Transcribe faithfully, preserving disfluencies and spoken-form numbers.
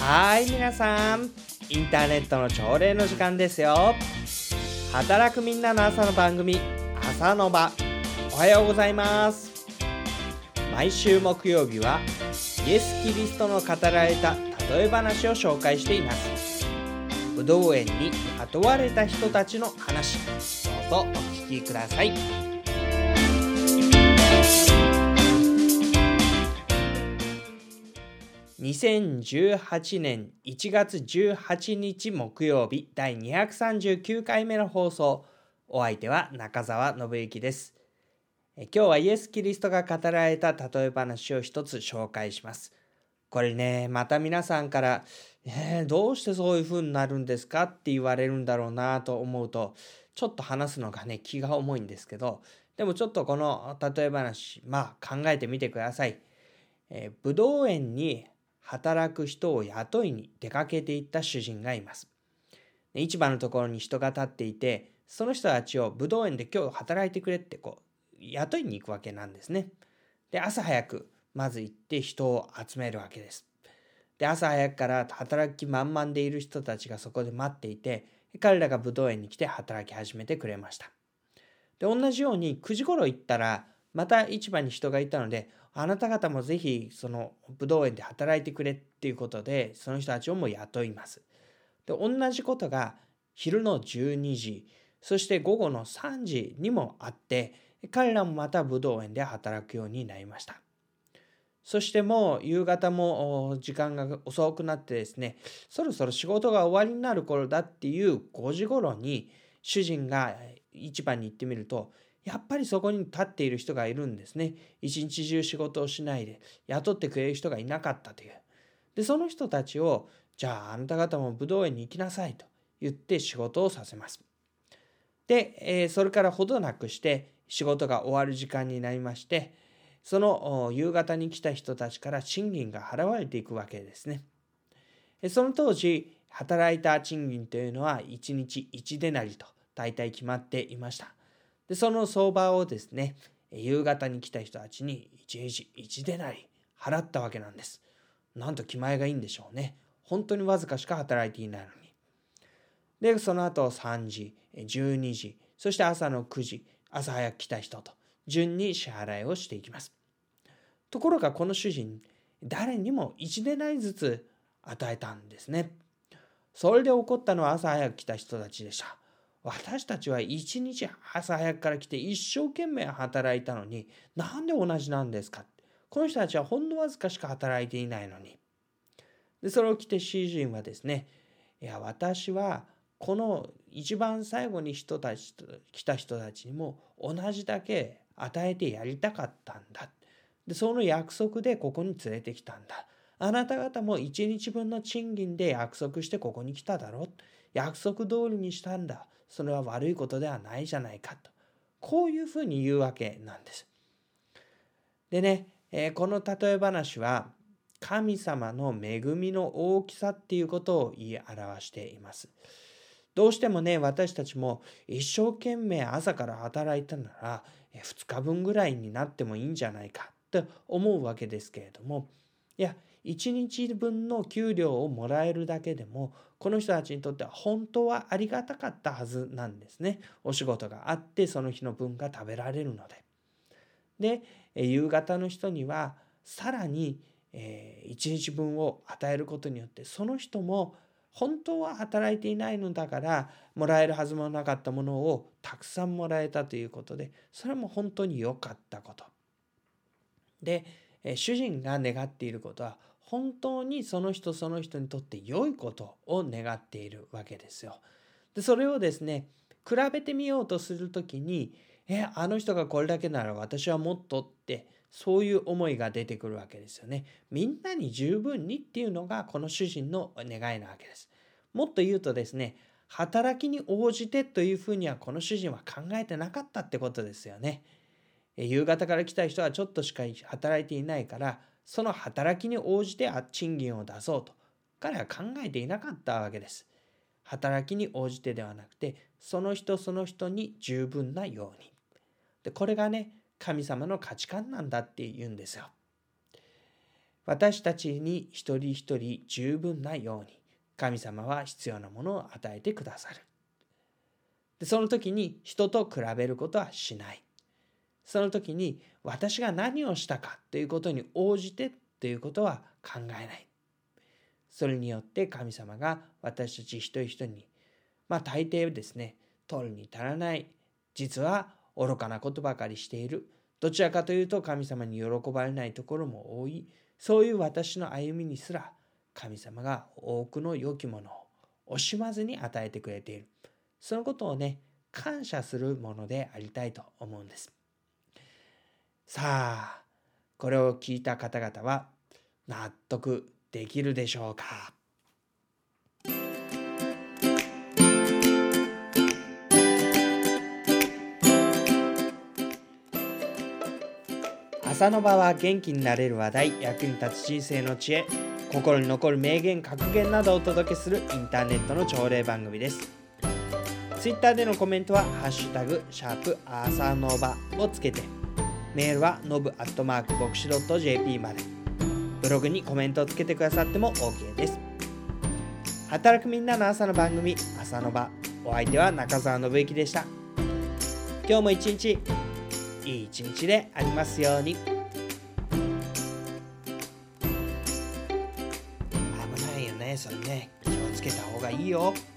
はーい、皆さん、インターネットの朝礼の時間ですよ。働くみんなの朝の番組、朝の場。おはようございます。毎週木曜日はイエス・キリストの語られた例え話を紹介しています。ぶどう園に雇われた人たちの話、どうぞお聞きください。にせんじゅうはちねんいちがつじゅうはちにち木曜日だいにひゃくさんじゅうきゅうかいめの放送。お相手は中澤信之です。え今日はイエス・キリストが語られた例え話を一つ紹介します。これね、また皆さんから、えー、どうしてそういう風になるんですかって言われるんだろうなと思うと、ちょっと話すのがね、気が重いんですけど、でもちょっとこの例え話、まあ考えてみてください。えー、ぶどう園に働く人を雇いに出かけていった主人がいます。市場のところに人が立っていて、その人たちをぶどう園で今日働いてくれってこう雇いに行くわけなんですね。で、朝早くまず行って人を集めるわけです。で、朝早くから働き満々でいる人たちがそこで待っていて、彼らがぶどう園に来て働き始めてくれました。で、同じようにくじ頃行ったら、また市場に人がいたので、あなた方もぜひそのぶどう園で働いてくれっていうことで、その人たちをも雇います。で、同じことが昼のじゅうにじ、そして午後のさんじにもあって、彼らもまたぶどう園で働くようになりました。そしてもう夕方も時間が遅くなってですね、そろそろ仕事が終わりになる頃だっていうごじ頃に主人が市場に行ってみると、やっぱりそこに立っている人がいるんですね。一日中仕事をしないで雇ってくれる人がいなかったという。で、その人たちを、じゃああなた方もぶどう園に行きなさいと言って仕事をさせます。で、えー、それからほどなくして仕事が終わる時間になりまして、その夕方に来た人たちから賃金が払われていくわけですね。その当時働いた賃金というのはいちにちいちデナリと大体決まっていました。で、その相場をですね、夕方に来た人たちにいちにちいちデナリ払ったわけなんです。なんと気前がいいんでしょうね。本当にわずかしか働いていないのに。で、その後さんじ、じゅうにじ、そして朝のくじ、朝早く来た人と順に支払いをしていきます。ところがこの主人、誰にもいちデナリずつ与えたんですね。それで怒ったのは朝早く来た人たちでした。私たちは一日朝早くから来て一生懸命働いたのに、なんで同じなんですか。この人たちはほんのわずかしか働いていないのに。で、それを着て主人はですね、いや、私はこの一番最後に人たちと来た人たちにも同じだけ与えてやりたかったんだ。で、その約束でここに連れてきたんだ。あなた方も一日分の賃金で約束してここに来ただろう。約束通りにしたんだ。それは悪いことではないじゃないかと。こういうふうに言うわけなんです。でね、えー、この例え話は神様の恵みの大きさっていうことを言い表しています。どうしてもね、私たちも一生懸命朝から働いたならふつかぶんぐらいになってもいいんじゃないかと思うわけですけれども、いや、いちにちぶんの給料をもらえるだけでもこの人たちにとっては本当はありがたかったはずなんですね。お仕事があってその日の分が食べられるので。で、夕方の人にはさらにいちにちぶんを与えることによってその人も本当は働いていないのだからもらえるはずもなかったものをたくさんもらえたということで、それも本当に良かったことで、主人が願っていることは本当にその人その人にとって良いことを願っているわけですよ。で、それをですね、比べてみようとするときに、え、あの人がこれだけなら私はもっとって、そういう思いが出てくるわけですよね。みんなに十分にっていうのがこの主人の願いなわけです。もっと言うとですね、働きに応じてというふうにはこの主人は考えてなかったってことですよね。夕方から来た人はちょっとしか働いていないから、その働きに応じて賃金を出そうと彼は考えていなかったわけです。働きに応じてではなくて、その人その人に十分なように。で、これがね、神様の価値観なんだって言うんですよ。 私たちに一人一人十分なように神様は必要なものを与えてくださる。でその時に人と比べることはしない。その時に私が何をしたかということに応じてということは考えない。それによって神様が私たち一人一人に、まあ大抵ですね、取るに足らない、実は愚かなことばかりしている、どちらかというと神様に喜ばれないところも多い、そういう私の歩みにすら神様が多くの良きものを惜しまずに与えてくれている。そのことをね、感謝するものでありたいと思うんです。さあ、これを聞いた方々は納得できるでしょうか。朝の場は元気になれる話題、役に立つ人生の知恵、心に残る名言格言などをお届けするインターネットの朝礼番組です。ツイッターでのコメントはハッシュタグシャープ朝の場をつけて、メールはのぶアットマーク牧師 .jp まで、ブログにコメントをつけてくださっても OK です。働くみんなの朝の番組、朝の場、お相手は中澤信之でした。今日も一日いい一日でありますように。危ないよね、それね、気をつけた方がいいよ。